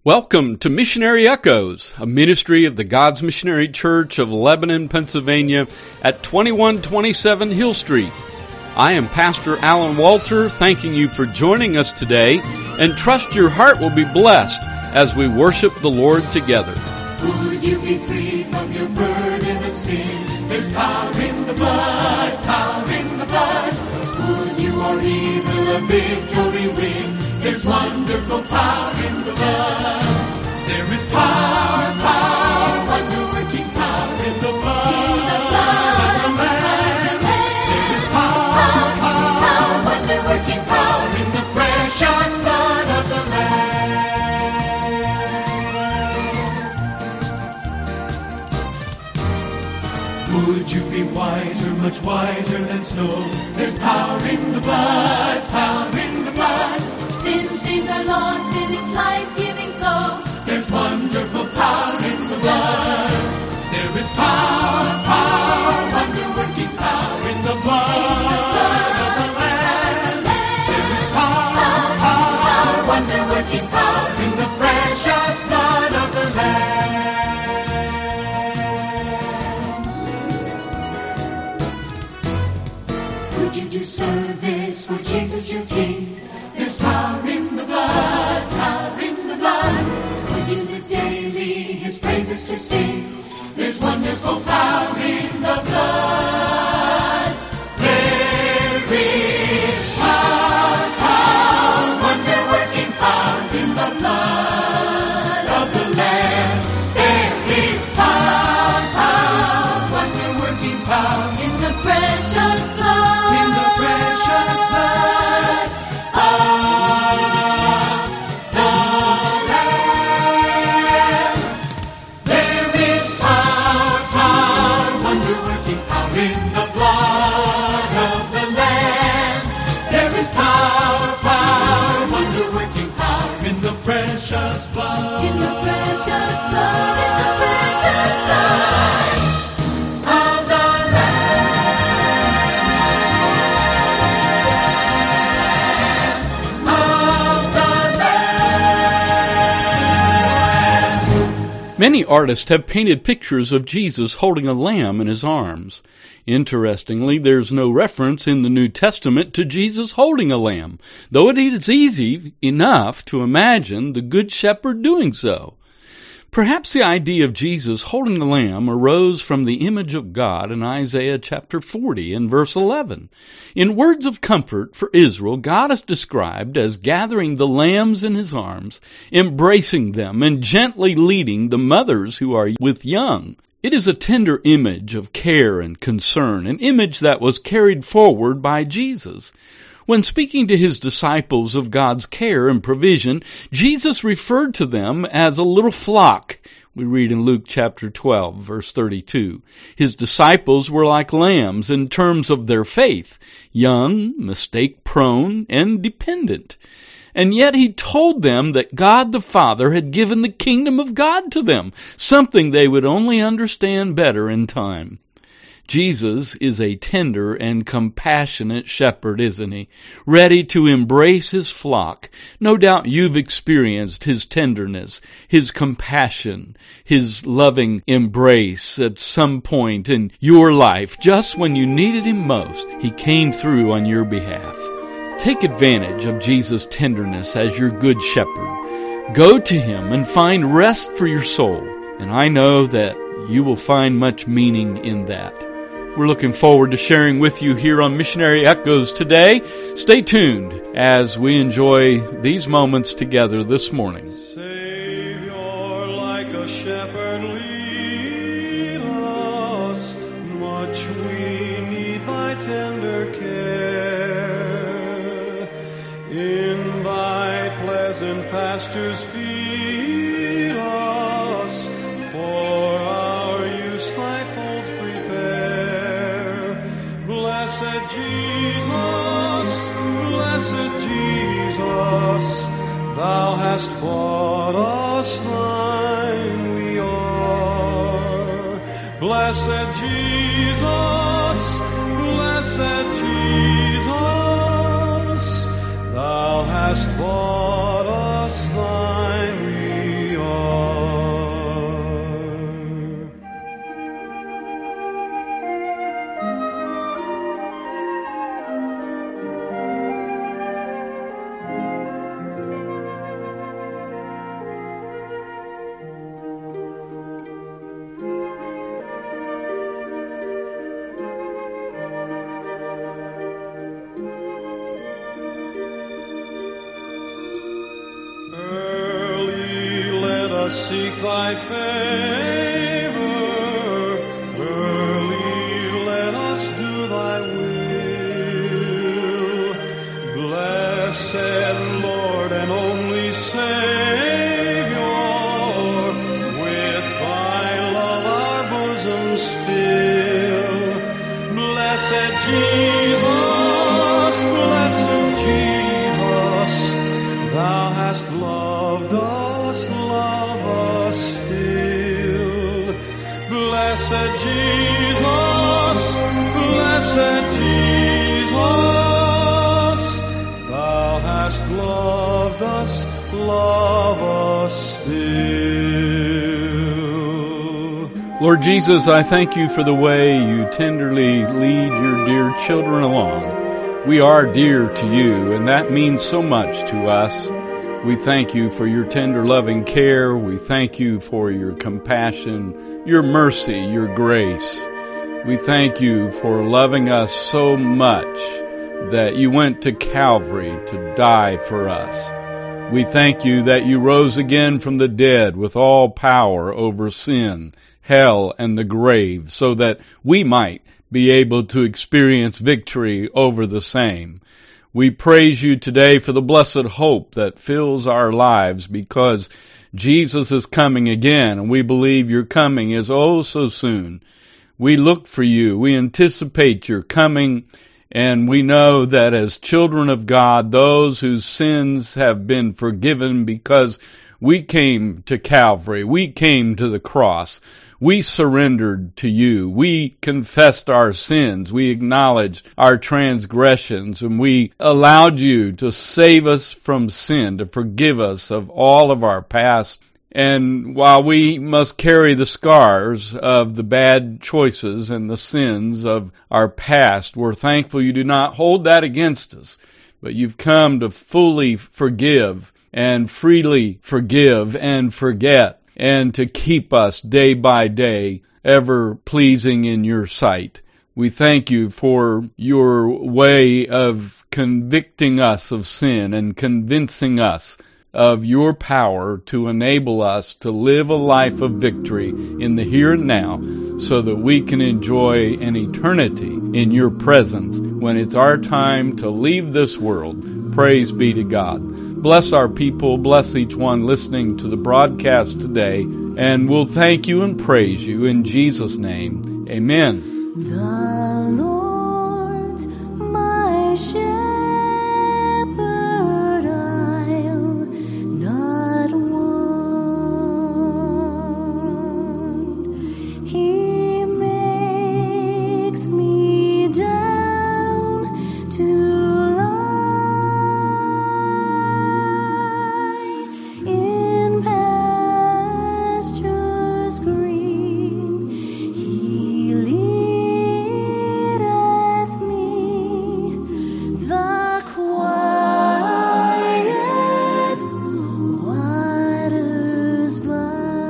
Welcome to Missionary Echoes, a ministry of the God's Missionary Church of Lebanon, Pennsylvania at 2127 Hill Street. I am Pastor Alan Walter, thanking you for joining us today, and trust your heart will be blessed as we worship the Lord together. Would you be free from your burden of sin? There's power in the blood, power in the blood. Would you or evil a victory win? There's wonderful power in the blood. There is power, power, wonder-working power in the blood of the Lamb. There is power, power, wonder-working power in the precious blood of the Lamb. Would you be whiter, much whiter than snow? There's power in the blood, power in the blood. Sin stains are lost in its life-giving flow. There's wonderful power in the blood. There is power, power, wonder-working power in the blood of the Lamb. There is power, power, wonder-working power in the precious blood of the Lamb. Would you do service for Jesus your King? There's power in the blood, power in the blood. Would you live daily His praises to sing? There's wonderful power in the blood. There is power, power, wonder-working power in the blood of the Lamb. There is power, power, wonder-working power In the precious blood. in the precious blood of the Lamb. There is power, power, wonder-working power in the blood of the Lamb. There is power, power, wonder-working power in the precious blood. In the precious blood. In the precious blood. of the Lamb. Of the Lamb. Many artists have painted pictures of Jesus holding a lamb in his arms. Interestingly, there's no reference in the New Testament to Jesus holding a lamb, though it is easy enough to imagine the Good Shepherd doing so. Perhaps the idea of Jesus holding the lamb arose from the image of God in Isaiah chapter 40 and verse 11. In words of comfort for Israel, God is described as gathering the lambs in his arms, embracing them, and gently leading the mothers who are with young. It is a tender image of care and concern, an image that was carried forward by Jesus. When speaking to his disciples of God's care and provision, Jesus referred to them as a little flock. We read in Luke chapter 12, verse 32. His disciples were like lambs in terms of their faith, young, mistake-prone, and dependent. And yet he told them that God the Father had given the kingdom of God to them, something they would only understand better in time. Jesus is a tender and compassionate shepherd, isn't he? Ready to embrace his flock. No doubt you've experienced his tenderness, his compassion, his loving embrace at some point in your life. Just when you needed him most, he came through on your behalf. Take advantage of Jesus' tenderness as your good shepherd. Go to him and find rest for your soul. And I know that you will find much meaning in that. We're looking forward to sharing with you here on Missionary Echoes today. Stay tuned as we enjoy these moments together this morning. Savior, like a shepherd, lead us. Much we need thy tender care. In thy pleasant pastures feed us. For our use thy folds prepare. Blessed Jesus, thou hast bought us thine we are. Blessed Jesus, thou hast bought us thine we us seek thy favor. Early let us do thy will. Blessed Lord and only Savior, with thy love our bosoms fill. Blessed Jesus, thou hast loved us, love us still. Blessed Jesus, thou hast loved us, love us still. Lord Jesus, I thank you for the way you tenderly lead your dear children along. We are dear to you, and that means so much to us. We thank you for your tender loving care. We thank you for your compassion, your mercy, your grace. We thank you for loving us so much that you went to Calvary to die for us. We thank you that you rose again from the dead with all power over sin, hell, and the grave, so that we might be able to experience victory over the same. We praise you today for the blessed hope that fills our lives, because Jesus is coming again, and we believe your coming is oh so soon. We look for you. We anticipate your coming, and we know that as children of God, those whose sins have been forgiven because we came to Calvary, we came to the cross, we surrendered to you. We confessed our sins. We acknowledged our transgressions, and we allowed you to save us from sin, to forgive us of all of our past. And while we must carry the scars of the bad choices and the sins of our past, we're thankful you do not hold that against us, but you've come to fully forgive and freely forgive and forget, and to keep us day by day ever pleasing in your sight. We thank you for your way of convicting us of sin and convincing us of your power to enable us to live a life of victory in the here and now, so that we can enjoy an eternity in your presence when it's our time to leave this world. Praise be to God. Bless our people, bless each one listening to the broadcast today, and we'll thank you and praise you in Jesus' name. Amen. The Lord's my shepherd, I'll not want. He makes me down to lie in pastures green. He leadeth me the quiet waters by.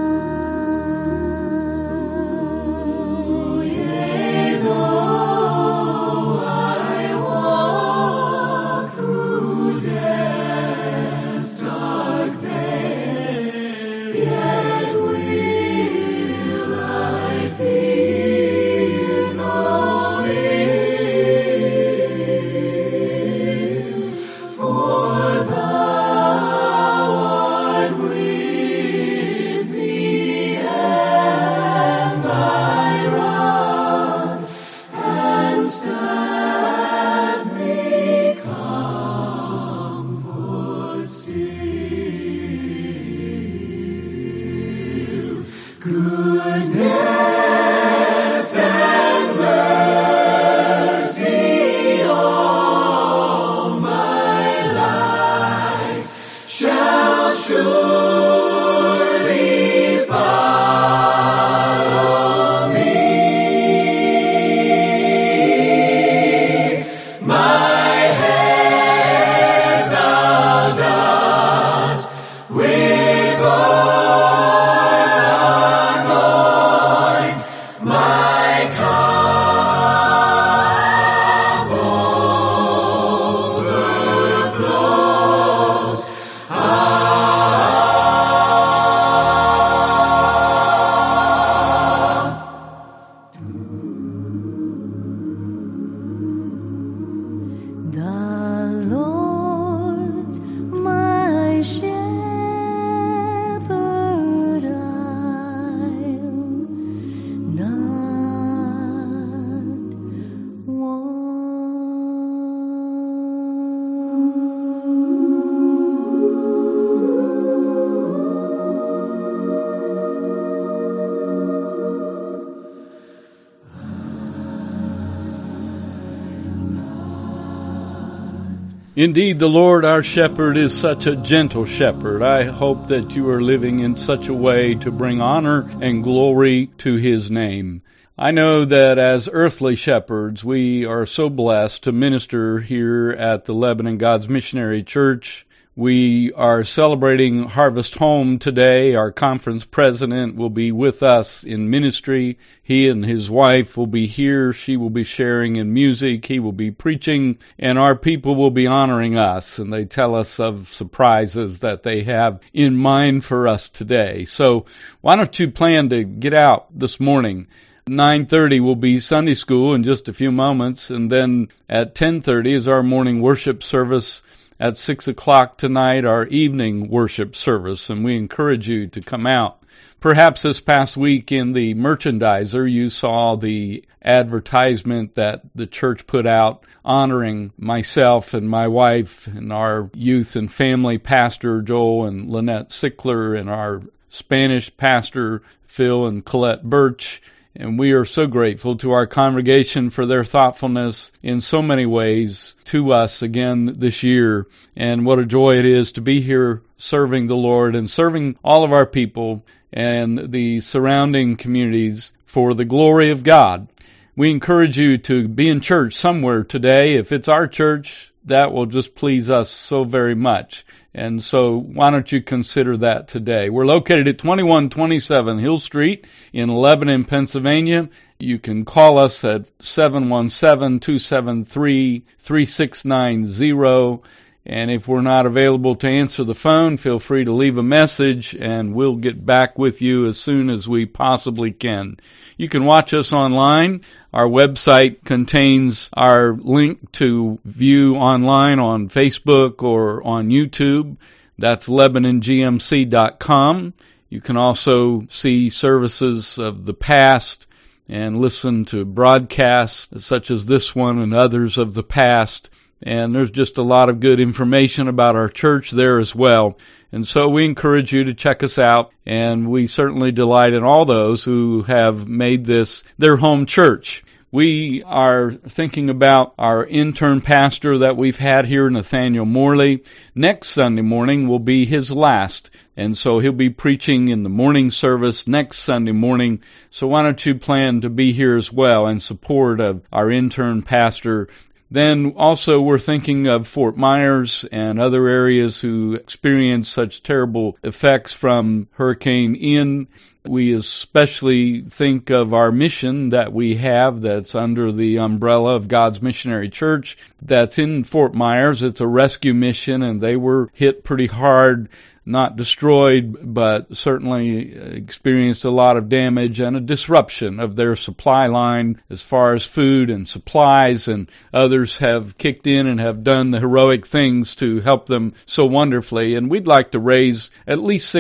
Yea, though I walk through death's dark vale, yet will I fear no ill, for thou art with me, and thy rod and staff me comfort still. Goodness and mercy all my life shall surely follow me. My head thou dost with oil Indeed, the Lord our shepherd is such a gentle shepherd. I hope that you are living in such a way to bring honor and glory to his name. I know that as earthly shepherds, we are so blessed to minister here at the Lebanon God's Missionary Church. We are celebrating Harvest Home today. Our conference president will be with us in ministry. He and his wife will be here. She will be sharing in music. He will be preaching, and our people will be honoring us. And they tell us of surprises that they have in mind for us today. So why don't you plan to get out this morning? 9:30 will be Sunday school in just a few moments, and then at 10:30 is our morning worship service. At 6 o'clock tonight, our evening worship service, and we encourage you to come out. Perhaps this past week in the Merchandiser, you saw the advertisement that the church put out honoring myself and my wife and our youth and family pastor, Joel and Lynette Sickler, and our Spanish pastor, Phil and Colette Birch. And we are so grateful to our congregation for their thoughtfulness in so many ways to us again this year. And what a joy it is to be here serving the Lord and serving all of our people and the surrounding communities for the glory of God. We encourage you to be in church somewhere today. If it's our church, that will just please us so very much. And so why don't you consider that today? We're located at 2127 Hill Street in Lebanon, Pennsylvania. You can call us at 717-273-3690. And if we're not available to answer the phone, feel free to leave a message and we'll get back with you as soon as we possibly can. You can watch us online. Our website contains our link to view online on Facebook or on YouTube. That's LebanonGMC.com. You can also see services of the past and listen to broadcasts such as this one and others of the past. And there's just a lot of good information about our church there as well. And so we encourage you to check us out, and we certainly delight in all those who have made this their home church. We are thinking about our intern pastor that we've had here, Nathaniel Morley. Next Sunday morning will be his last, and so he'll be preaching in the morning service next Sunday morning. So why don't you plan to be here as well in support of our intern pastor. Then also we're thinking of Fort Myers and other areas who experience such terrible effects from Hurricane Ian. We especially think of our mission that we have that's under the umbrella of God's Missionary Church that's in Fort Myers. It's a rescue mission, and they were hit pretty hard. Not destroyed, but certainly experienced a lot of damage and a disruption of their supply line as far as food and supplies, and others have kicked in and have done the heroic things to help them so wonderfully. And we'd like to raise at least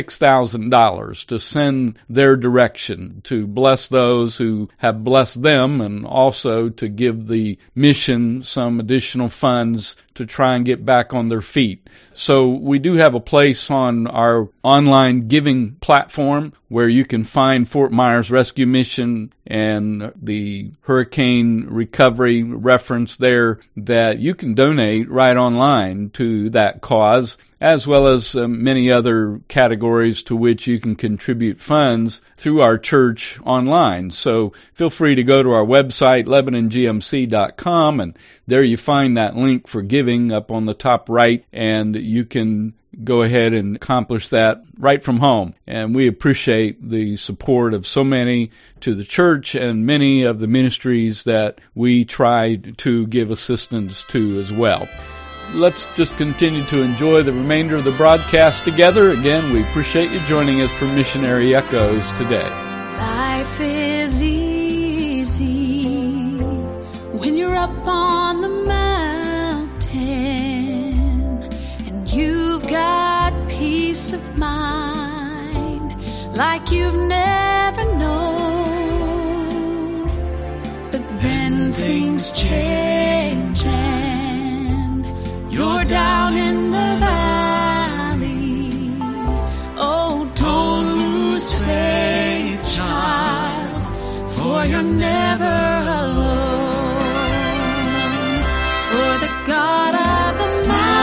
$6,000 to send their direction to bless those who have blessed them, and also to give the mission some additional funds to try and get back on their feet. So we do have a place on our online giving platform where you can find Fort Myers Rescue Mission and the hurricane recovery reference there that you can donate right online to that cause, as well as many other categories to which you can contribute funds through our church online. So feel free to go to our website, LebanonGMC.com, and there you find that link for giving up on the top right, and you can go ahead and accomplish that right from home. And we appreciate the support of so many to the church and many of the ministries that we try to give assistance to as well. Let's just continue to enjoy the remainder of the broadcast together. Again, we appreciate you joining us for Missionary Echoes today. Life is easy when you're up on the mountain and you've got peace of mind like you've never known. But then things change and you're down in the valley. Oh, don't lose faith, child, for you're never alone. For the God of the mountain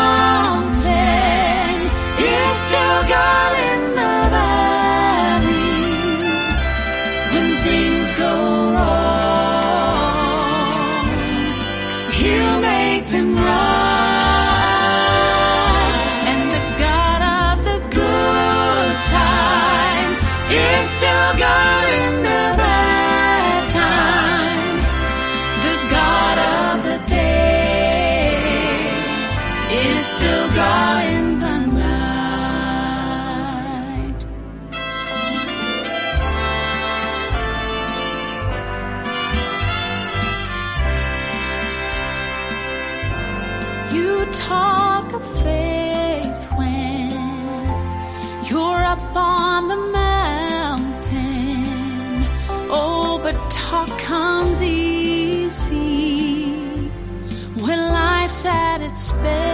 God in the bad times. The God of the day is still God in the night. You talk of faith when you're up on the mountain. Oh, but talk comes easy when life's at its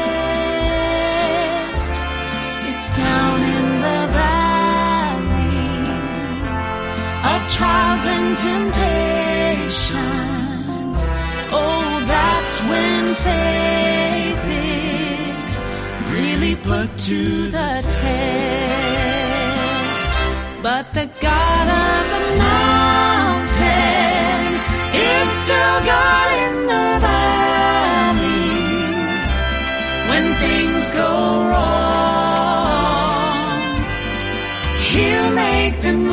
best. It's down in the valley of trials and temptations. Oh, that's when faith is really put to the test. But the God of the mountain is still God in the valley. When things go wrong, He'll make them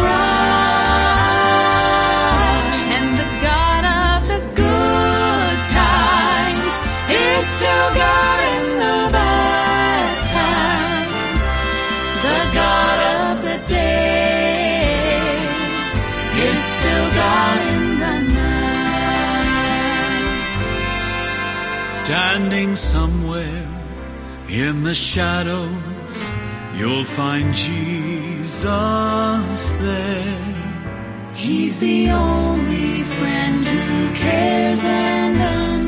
right. And the God of the good times is still God in the bad times. The God of the day is still God in the night. Standing somewhere in the shadows, you'll find Jesus there. He's the only friend who cares and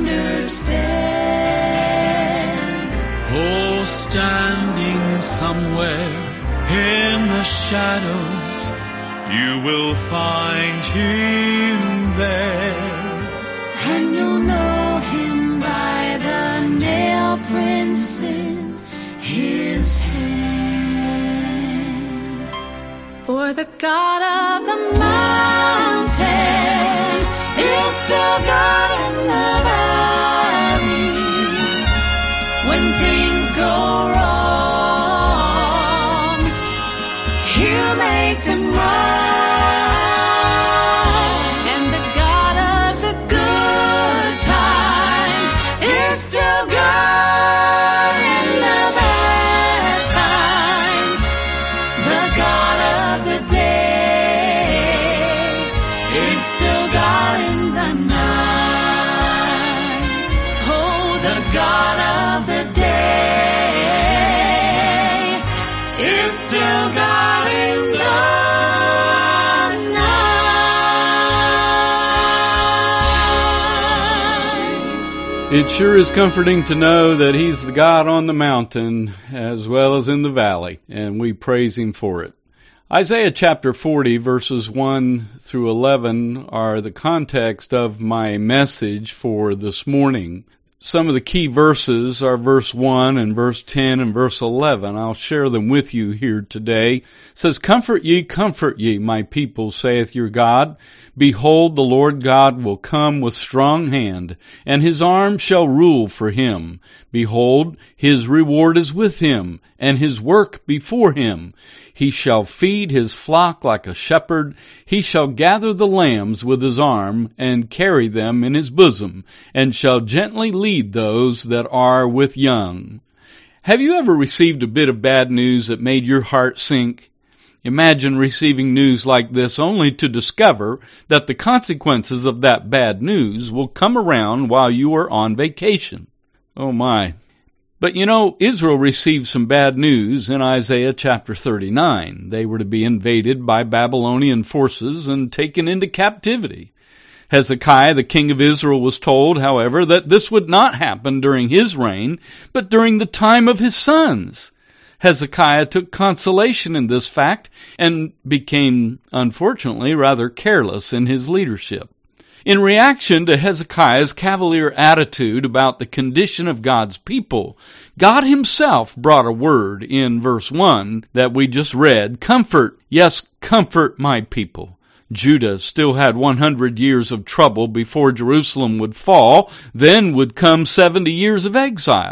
understands. Oh, standing somewhere in the shadows, you will find Him there. And you'll know Him by the nail prints in His hand. For the God of the mountain is still God in the valley. When things go wrong, He'll make them right. And the God of the good times is still God in the bad times. The God of the day is still God in the night. Oh, the God of the day is still God in the night. It sure is comforting to know that He's the God on the mountain as well as in the valley, and we praise Him for it. Isaiah chapter 40, verses 1 through 11 are the context of my message for this morning. Some of the key verses are verse 1 and verse 10 and verse 11. I'll share them with you here today. It says, comfort ye, my people, saith your God. Behold, the Lord God will come with strong hand, and His arm shall rule for Him. Behold, His reward is with Him, and His work before Him. He shall feed His flock like a shepherd. He shall gather the lambs with His arm, and carry them in His bosom, and shall gently lead those that are with young. Have you ever received a bit of bad news that made your heart sink? Imagine receiving news like this only to discover that the consequences of that bad news will come around while you are on vacation. Oh my. But you know, Israel received some bad news in Isaiah chapter 39. They were to be invaded by Babylonian forces and taken into captivity. Hezekiah, the king of Israel, was told, however, that this would not happen during his reign, but during the time of his sons. Hezekiah took consolation in this fact and became, unfortunately, rather careless in his leadership. In reaction to Hezekiah's cavalier attitude about the condition of God's people, God Himself brought a word in verse 1 that we just read, comfort, yes, comfort my people. Judah still had 100 years of trouble before Jerusalem would fall. Then would come 70 years of exile.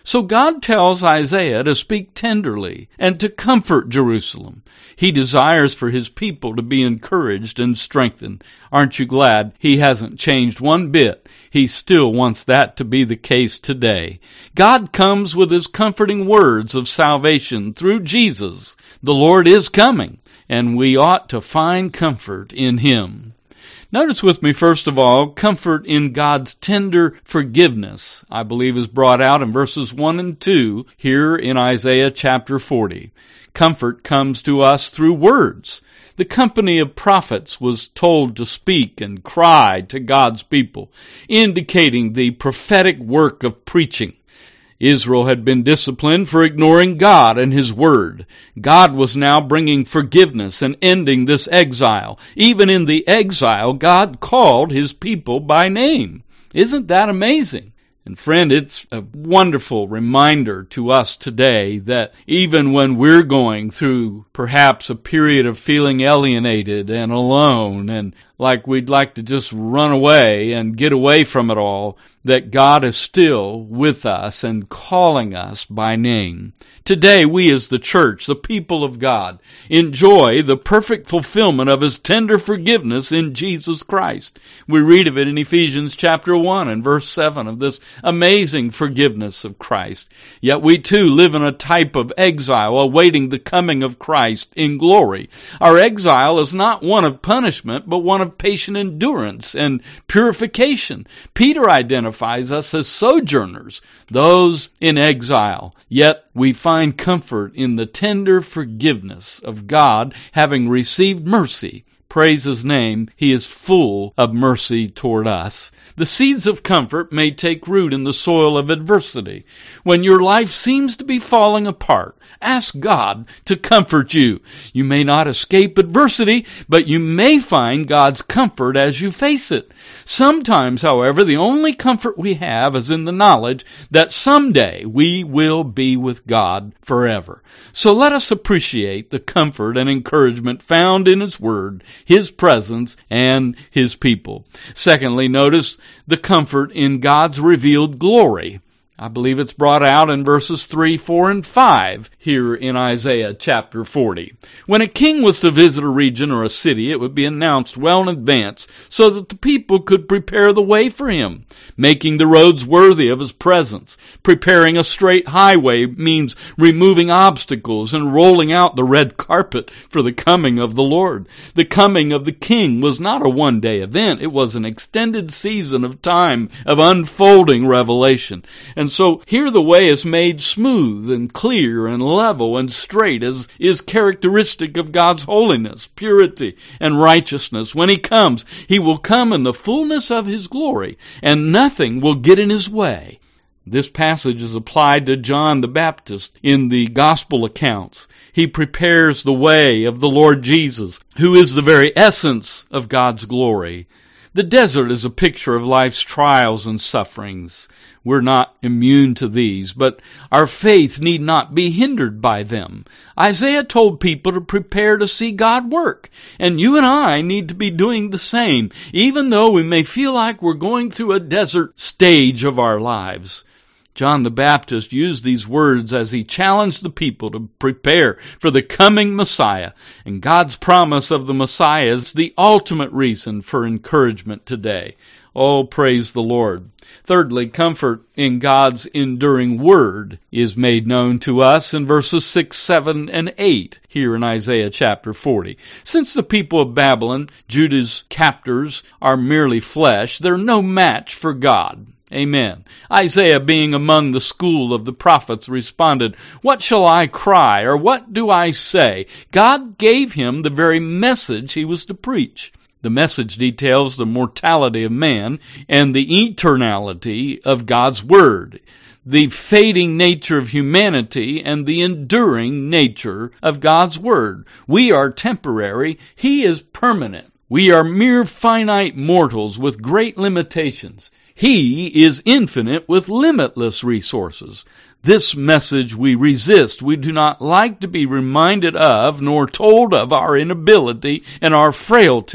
So God tells Isaiah to speak tenderly and to comfort Jerusalem. He desires for his people to be encouraged and strengthened. Aren't you glad he hasn't changed one bit? He still wants that to be the case today. God comes with his comforting words of salvation through Jesus. The Lord is coming, and we ought to find comfort in him. Notice with me, first of all, comfort in God's tender forgiveness, I believe is brought out in verses 1 and 2 here in Isaiah chapter 40. Comfort comes to us through words. The company of prophets was told to speak and cry to God's people, indicating the prophetic work of preaching. Israel had been disciplined for ignoring God and his word. God was now bringing forgiveness and ending this exile. Even in the exile, God called his people by name. Isn't that amazing? And friend, it's a wonderful reminder to us today that even when we're going through perhaps a period of feeling alienated and alone and like we'd like to just run away and get away from it all, that God is still with us and calling us by name. Today, we as the church, the people of God, enjoy the perfect fulfillment of his tender forgiveness in Jesus Christ. We read of it in Ephesians chapter 1 and verse 7 of this amazing forgiveness of Christ. Yet we too live in a type of exile awaiting the coming of Christ in glory. Our exile is not one of punishment, but one of patient endurance and purification. Peter identifies us as sojourners, those in exile. Yet we find comfort in the tender forgiveness of God, having received mercy. Praise his name, he is full of mercy toward us. The seeds of comfort may take root in the soil of adversity. When your life seems to be falling apart, ask God to comfort you. You may not escape adversity, but you may find God's comfort as you face it. Sometimes, however, the only comfort we have is in the knowledge that someday we will be with God forever. So let us appreciate the comfort and encouragement found in his word, his presence, and his people. Secondly, notice the comfort in God's revealed glory. I believe it's brought out in verses 3, 4, and 5 here in Isaiah chapter 40. When a king was to visit a region or a city, it would be announced well in advance so that the people could prepare the way for him, making the roads worthy of his presence. Preparing a straight highway means removing obstacles and rolling out the red carpet for the coming of the Lord. The coming of the king was not a one-day event. It was an extended season of time of unfolding revelation. And so here the way is made smooth and clear and level and straight, as is characteristic of God's holiness, purity, and righteousness. When he comes, he will come in the fullness of his glory, and nothing will get in his way. This passage is applied to John the Baptist in the gospel accounts. He prepares the way of the Lord Jesus, who is the very essence of God's glory. The desert is a picture of life's trials and sufferings. We're not immune to these, but our faith need not be hindered by them. Isaiah told people to prepare to see God work, and you and I need to be doing the same, even though we may feel like we're going through a desert stage of our lives. John the Baptist used these words as he challenged the people to prepare for the coming Messiah. And God's promise of the Messiah is the ultimate reason for encouragement today. Oh, praise the Lord. Thirdly, comfort in God's enduring word is made known to us in verses 6, 7, and 8 here in Isaiah chapter 40. Since the people of Babylon, Judah's captors, are merely flesh, they're no match for God. Amen. Isaiah, being among the school of the prophets, responded, "What shall I cry, or what do I say?" God gave him the very message he was to preach. The message details the mortality of man and the eternality of God's Word, the fading nature of humanity and the enduring nature of God's Word. We are temporary. He is permanent. We are mere finite mortals with great limitations. He is infinite with limitless resources. This message we resist. We do not like to be reminded of nor told of our inability and our frailty.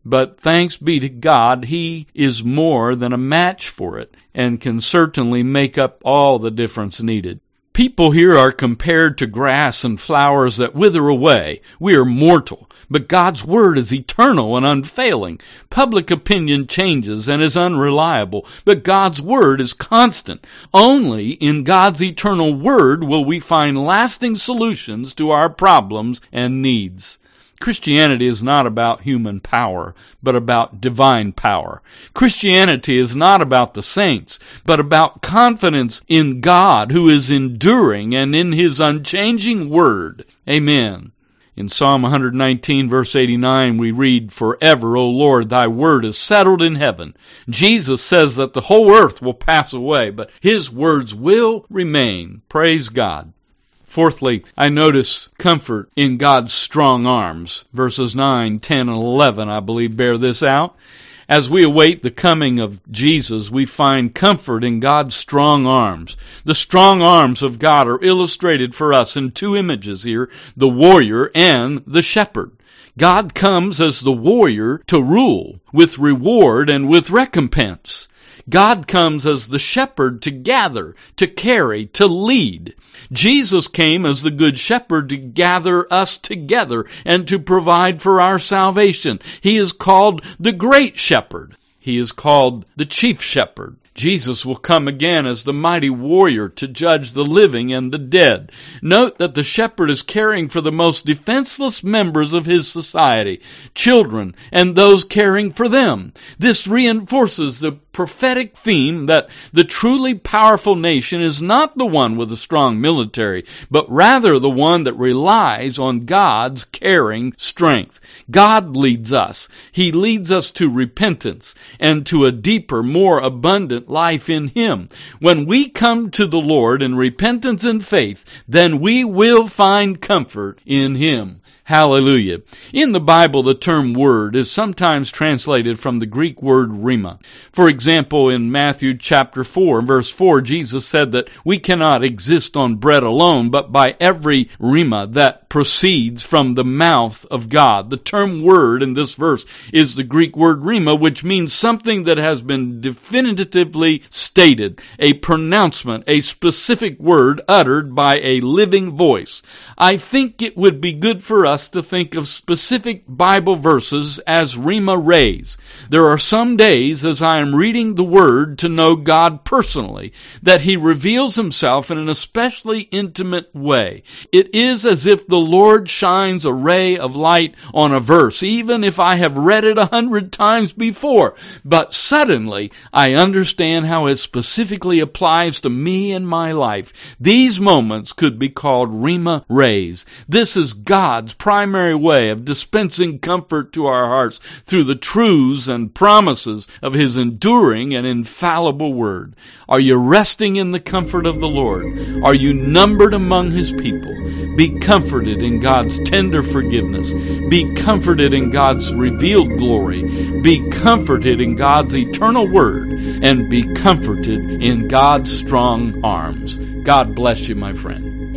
but thanks be to God, He is more than a match for it and can certainly make up all the difference needed. People here are compared to grass and flowers that wither away. We are mortal, but God's Word is eternal and unfailing. Public opinion changes and is unreliable, but God's Word is constant. Only in God's eternal Word will we find lasting solutions to our problems and needs. Christianity is not about human power, but about divine power. Christianity is not about the saints, but about confidence in God who is enduring and in His unchanging Word. Amen. In Psalm 119, verse 89, we read, "Forever, O Lord, thy word is settled in heaven." Jesus says that the whole earth will pass away, but His words will remain. Praise God. Fourthly, I notice comfort in God's strong arms. Verses 9, 10, and 11, I believe, bear this out. As we await the coming of Jesus, we find comfort in God's strong arms. The strong arms of God are illustrated for us in two images here, the warrior and the shepherd. God comes as the warrior to rule, with reward and with recompense. God comes as the shepherd to gather, to carry, to lead. Jesus came as the good shepherd to gather us together and to provide for our salvation. He is called the great shepherd. He is called the chief shepherd. Jesus will come again as the mighty warrior to judge the living and the dead. Note that the shepherd is caring for the most defenseless members of his society, children and those caring for them. This reinforces the prophetic theme that the truly powerful nation is not the one with a strong military, but rather the one that relies on God's caring strength. God leads us. He leads us to repentance and to a deeper, more abundant life in Him. When we come to the Lord in repentance and faith, then we will find comfort in Him. Hallelujah. In the Bible, the term word is sometimes translated from the Greek word rhema. For example, in Matthew chapter 4, verse 4, Jesus said that we cannot exist on bread alone, but by every rhema that proceeds from the mouth of God. The term word in this verse is the Greek word rhema, which means something that has been definitively stated, a pronouncement, a specific word uttered by a living voice. I think it would be good for us to think of specific Bible verses as rhema rays. There are some days as I am reading the Word to know God personally, that He reveals Himself in an especially intimate way. It is as if the Lord shines a ray of light on a verse, even if I have read it 100 times before. But suddenly, I understand how it specifically applies to me and my life. These moments could be called rhema rays. This is God's primary way of dispensing comfort to our hearts through the truths and promises of His enduring and infallible Word. Are you resting in the comfort of the Lord? Are you numbered among His people? Be comforted in God's tender forgiveness. Be comforted in God's revealed glory. Be comforted in God's eternal Word. And be comforted in God's strong arms. God bless you, my friend.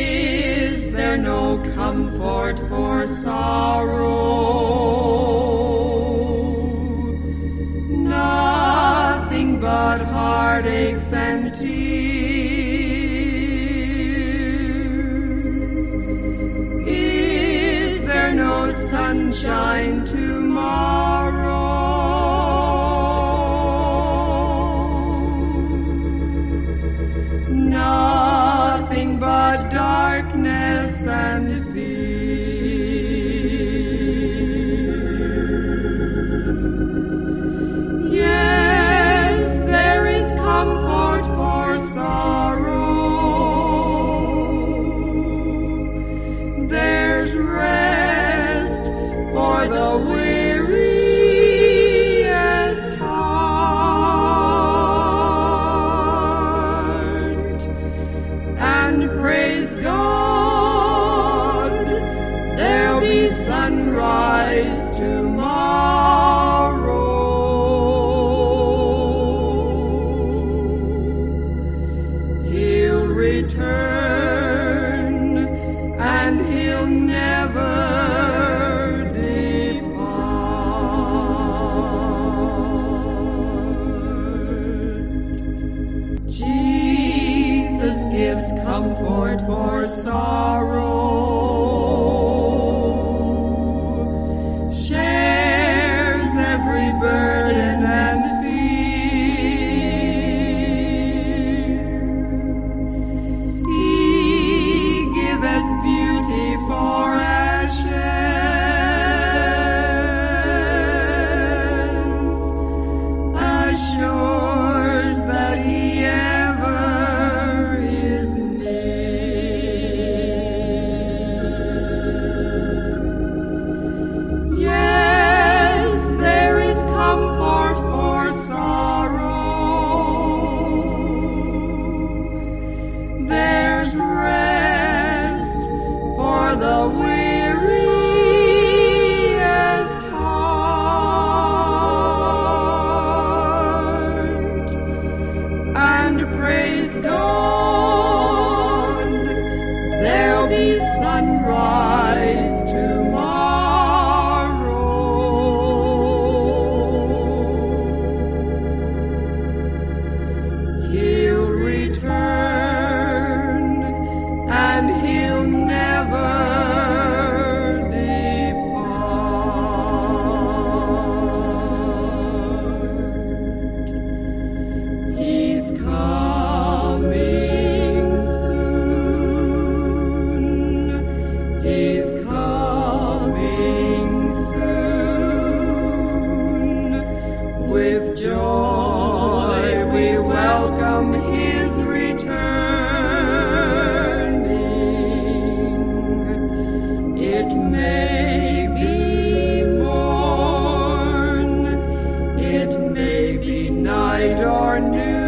Is there no comfort for sorrow? Nothing but heartaches and tears. Is there no sunshine tomorrow? Nothing but darkness and fears. Yes, there is comfort for sorrow. There's rest for the weariest heart. And praise God, there'll be sunrise tomorrow. He'll return and He'll never depart. comfort for sorrow, shares every burden and fear. He giveth beauty for ashes, assures that he ever is near. Yes, there is comfort for sorrow. There's rest for the weariest heart. And praise God, there'll be sunrise tomorrow. He'll return, and he'll never depart. He's coming soon. He's coming soon. With joy we welcome his returning. It may be morn, it may be night or noon.